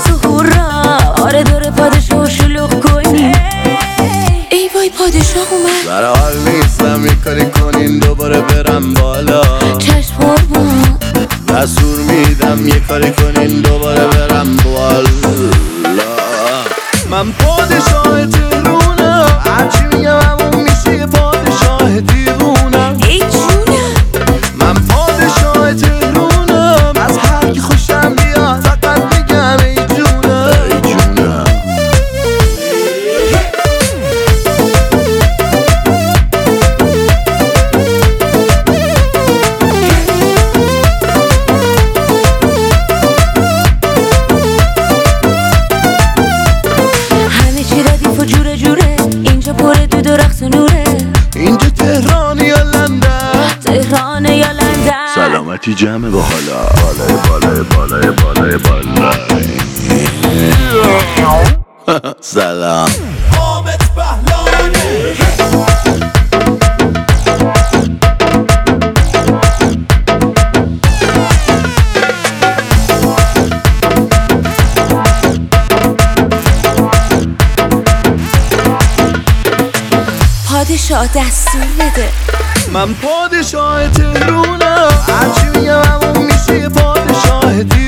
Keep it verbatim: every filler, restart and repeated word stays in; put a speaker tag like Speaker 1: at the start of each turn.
Speaker 1: تو هورا آره داره پادشاه شلوغ کنی ای وای پادشاه اومد
Speaker 2: سر حال نیستم یه کاری کنین دوباره برم بالا
Speaker 1: چشم قربون
Speaker 2: دستور میدم یه کاری کنین دوباره برم بالا من پادشاه تهرونم هرچی میگم همون میشه یه پادشاه دیوونم
Speaker 1: ای جونم
Speaker 2: من پادشاه تهرونم از هر کی خوشم بیاد فقط میگم ای جونم ای جونم
Speaker 1: همه چی ردیف و جوره جوره اینجا پره دود و رقص و نوره
Speaker 2: اینجا تهران یا لندن
Speaker 1: تهران یا لندن
Speaker 2: سلامتی جمع با حالا بالای بالای بالای بالای بالای سلام
Speaker 3: حامد بهلانی
Speaker 1: پادشاه دستور بده
Speaker 2: من پادشاه تهرونم هرچی میگم همون میشه یه پادشاه دیوونم